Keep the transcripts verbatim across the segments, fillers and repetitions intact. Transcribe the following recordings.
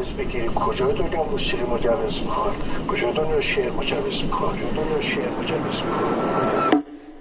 مجوز بگیری. کجای دنیا موسیقی مجوز میخواد؟ کجای دنیا شعر مجوز میخواد؟ کجای دنیا شعر مجوز میخواد؟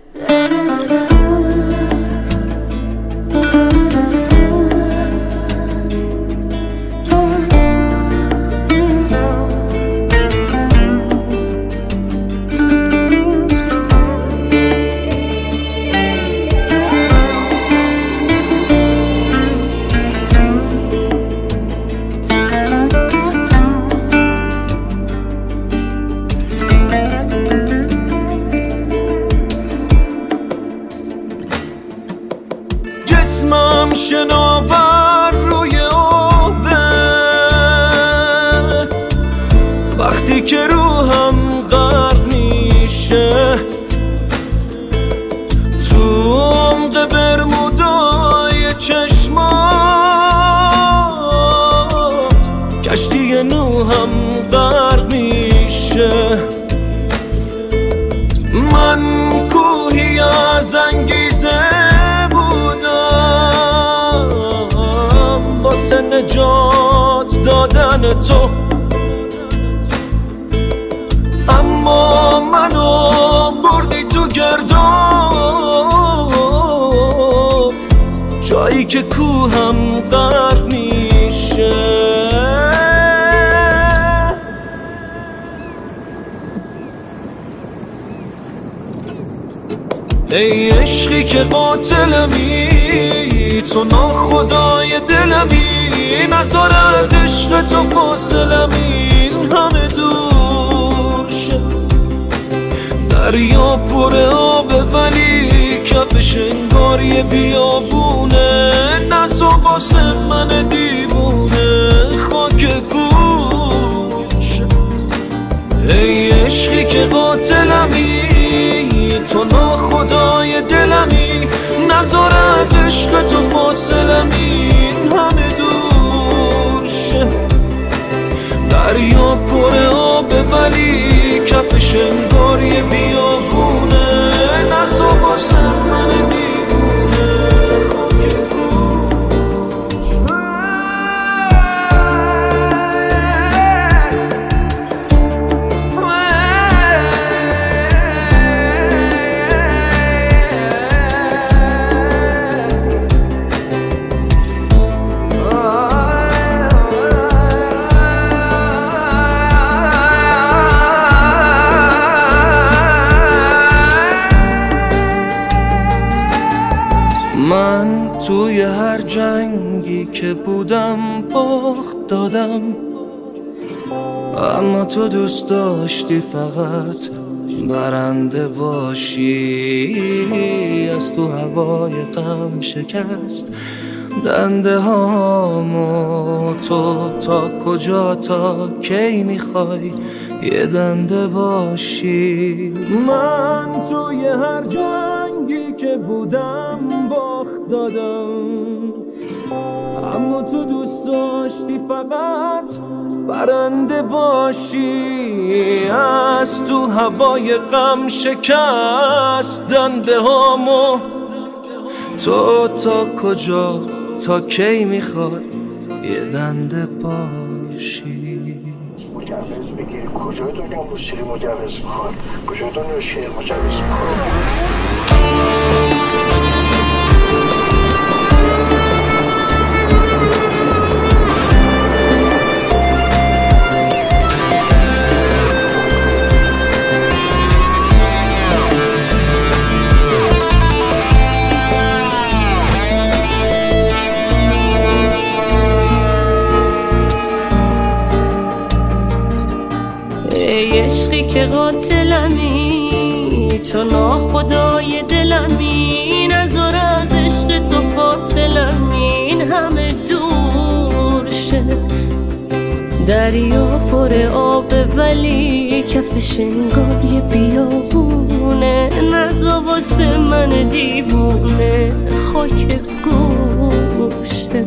جسمم شناور روی آبه، وقتی که روحم غرق میشه تو عمق برمودای چشمات، کشتی نوحم غرق میشه. من کوهی از انگیزه واسه نجات دادن تو، اما منو بردی تو گرداب، جایی که کوهم غرق میشه. ای عشقی که قاتلمی، تو ناخدای دلمی، نذار از عشق تو فاصلمی این همه دور شه. دریا پر آبه ولی کفش انگار یه بیابونه، نذار واسه من دیوونه خاک گوشه. ای عشقی که قاتلمی، تو ناخدای دلمی، نذار از عشق تو فاصلمی این همه دور شه. دریا پر آبه ولی کفش انگار یه بیابونه، نذار واسه من دیوونه خاک من توی هر جنگی که بودم باخت دادم، اما تو دوست داشتی فقط برنده باشی. از تو هوای غم شکست دنده هامو، تو تا کجا تا کی میخوای یه دنده باشی. من توی هر جنگی که بودم باخت دادم، اما تو دوست داشتی فقط برنده باشی. از تو هوای غم شکست دنده هامو، تو تا کجا تا کی میخوای یه دنده باشی. مجوز بگیری. کجای دنیا موسیقی مجوز میخواد؟ کجای دنیا شعر مجوز میخواد؟ ای عشقی که قاتلمی، تو ناخدای دلمی، نذار از عشق تو فاصلمی این همه دور شه. دریا پر آبه ولی کفش انگار یه بیابونه، نذار واسه من دیوونه خاک گوشته.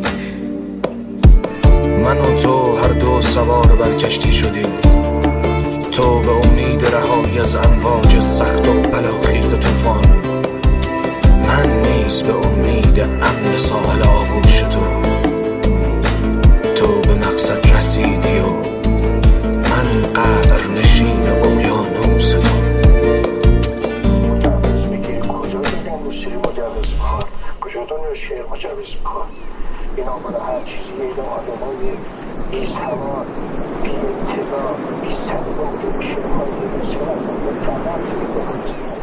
من و تو هر دو سوار بر کشتی شدیم، تو به امید رهایی از امواج سخت و بلاخیز طوفان، من نیز به امید امن ساحل آغوش تو. تو به مقصد رسید کنیم. بی سواد، بی اطلاع، بی سواد شیرهای روزی را به غلط می‌کنند.